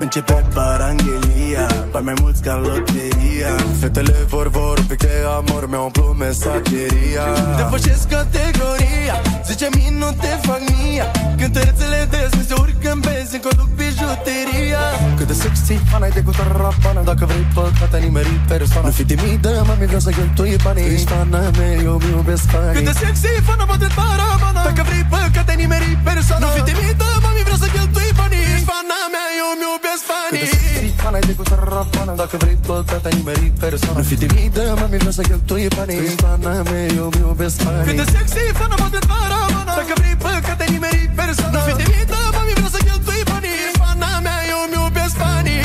începe paranghelia, bani mai mulți ca loteria. Fetele vorbe de amor, mi-au umplut mesageria. Depășesc categoria, 10 minute fac mia. Cântărețele des mi se urcă în benzi, conduc bijuteria. Cât de sexy, fana-i de gutara pana. Dacă vrei păcate, nimeri persoana. Nu fi timidă, mami, vreau să cheltui banii. Ești fana mea, eu mi-iubesc fanii. Cât de sexy, fana, bate parabana. Dacă vrei păcate, nimeri persoana. Nu fi timidă, mami, vreau să cheltui banii. Ești fana mea, eu mi-iubesc fanii. Cât de sexy, fana-i de gutara pana. Dacă vrei păcate, nimeri persoana. Nu fi timidă, mami, vreau să cheltui banii. Ești fana mea, eu mi-iubesc fanii. Cât de sexy, fana, bate parabana. Dacă vrei păcate, nimeri persoana. Nu fi timidă, mami, vreau să cheltui banii. Ești fana mea, eu mi-iubesc fanii.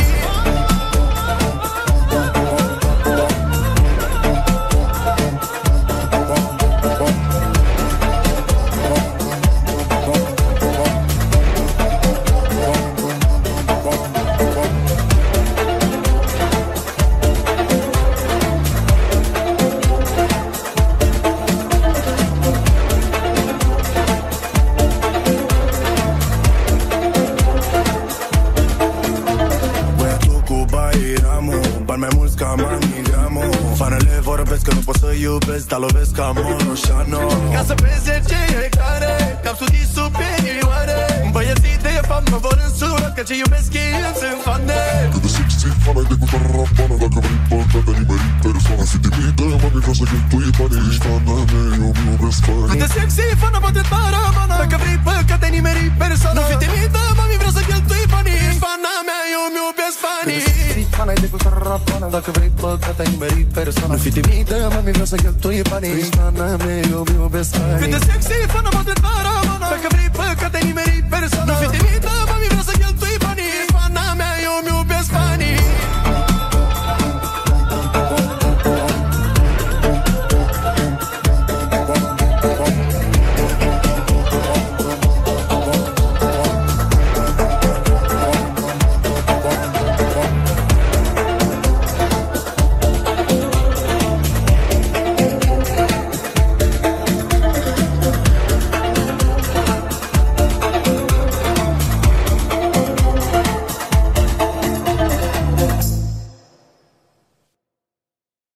Că nu pot să iubesc, dar lovesc ca Moroșano. Ca să vezi ce e care, că-am studii superioare. Băieții de fapt mă vor însura, că ce iubesc ei îmi sunt fane. Cât de sexy, fana-i de gutara pana. Dacă vrei păcate, nimeri persoana. Fi timidă, mami, vreau să cheltui banii. Ești fana mea, eu mi-iubesc fanii. Cât de sexy, fana, bate parabana. Dacă vrei păcate, nimeri persoana. Nu fi timidă, mami, vreau să cheltui banii. Ești fana mea, eu mi-iubesc fanii. Fana-i de gutara pana. Dacă vrei păcate, nimeri persoana. Nu fi timidă, mami, vreau să cheltui banii. Ești fana mea, eu mi-iubesc fanii. Cât de sexy, fana, bate parabana. Dacă vrei păcate, nimeri persoana. Nu fi timidă, mami, vreau să cheltui